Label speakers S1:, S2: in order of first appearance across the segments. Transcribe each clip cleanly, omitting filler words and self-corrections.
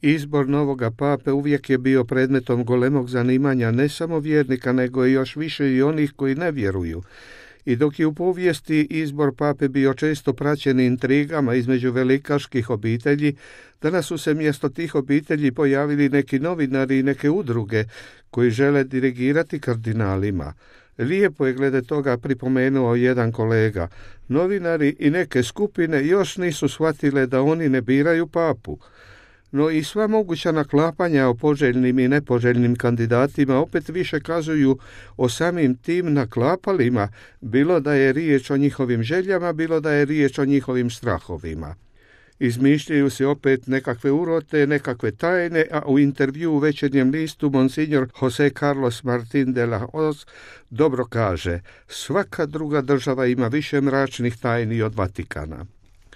S1: Izbor novoga pape uvijek je bio predmetom golemog zanimanja ne samo vjernika, nego i još više i onih koji ne vjeruju. I dok je u povijesti izbor pape bio često praćen intrigama između velikaških obitelji, danas su se mjesto tih obitelji pojavili neki novinari i neke udruge koji žele dirigirati kardinalima. Lijepo je glede toga pripomenuo jedan kolega. Novinari i neke skupine još nisu shvatile da oni ne biraju papu. No i sva moguća naklapanja o poželjnim i nepoželjnim kandidatima opet više kazuju o samim tim naklapalima, bilo da je riječ o njihovim željama, bilo da je riječ o njihovim strahovima. Izmišljaju se opet nekakve urote, nekakve tajne, a u intervju u Večernjem listu monsignor Jose Carlos Martín de la Hoz dobro kaže: svaka druga država ima više mračnih tajni od Vatikana.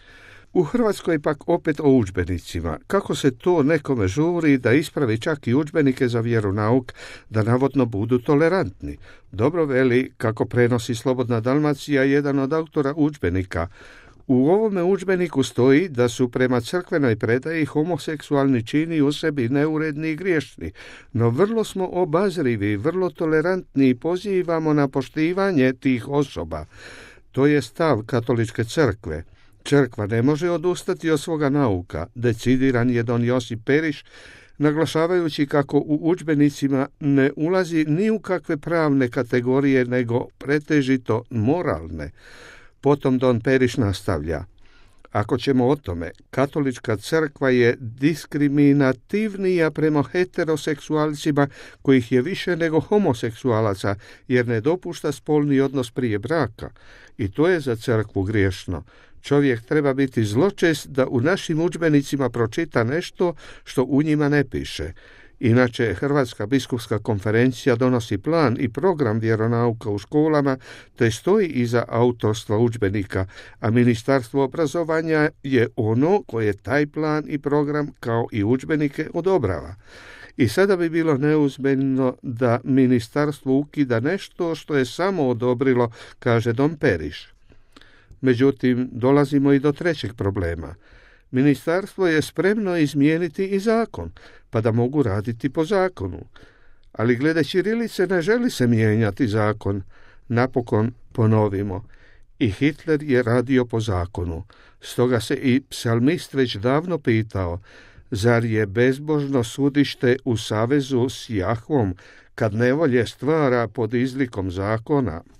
S1: U Hrvatskoj pak opet o udžbenicima. Kako se to nekome žuri da ispravi čak i udžbenike za vjeronauk, da navodno budu tolerantni? Dobro veli, kako prenosi Slobodna Dalmacija, jedan od autora udžbenika. U ovome udžbeniku stoji da su prema crkvenoj predaji homoseksualni čini u sebi neuredni i griješni, no vrlo smo obazrivi, vrlo tolerantni i pozivamo na poštivanje tih osoba. To je stav katoličke crkve. Crkva ne može odustati od svoga nauka, decidiran je don Josip Periš, naglašavajući kako u udžbenicima ne ulazi ni u kakve pravne kategorije, nego pretežito moralne. Potom don Periš nastavlja: ako ćemo o tome, katolička crkva je diskriminativnija prema heteroseksualcima, kojih je više nego homoseksualaca, jer ne dopušta spolni odnos prije braka. I to je za crkvu griješno. Čovjek treba biti zločest da u našim udžbenicima pročita nešto što u njima ne piše. Inače, Hrvatska biskupska konferencija donosi plan i program vjeronauka u školama, te stoji iza autorstva udžbenika, a Ministarstvo obrazovanja je ono koje taj plan i program kao i udžbenike odobrava. I sada bi bilo neuzbiljno da ministarstvo ukida nešto što je samo odobrilo, kaže don Periš. Međutim, dolazimo i do trećeg problema. Ministarstvo je spremno izmijeniti i zakon, pa da mogu raditi po zakonu. Ali glede ćirilice ne želi se mijenjati zakon. Napokon ponovimo. I Hitler je radio po zakonu. Stoga se i psalmist već davno pitao: zar je bezbožno sudište u savezu s Jahvom, kad nevolje stvara pod izlikom zakona?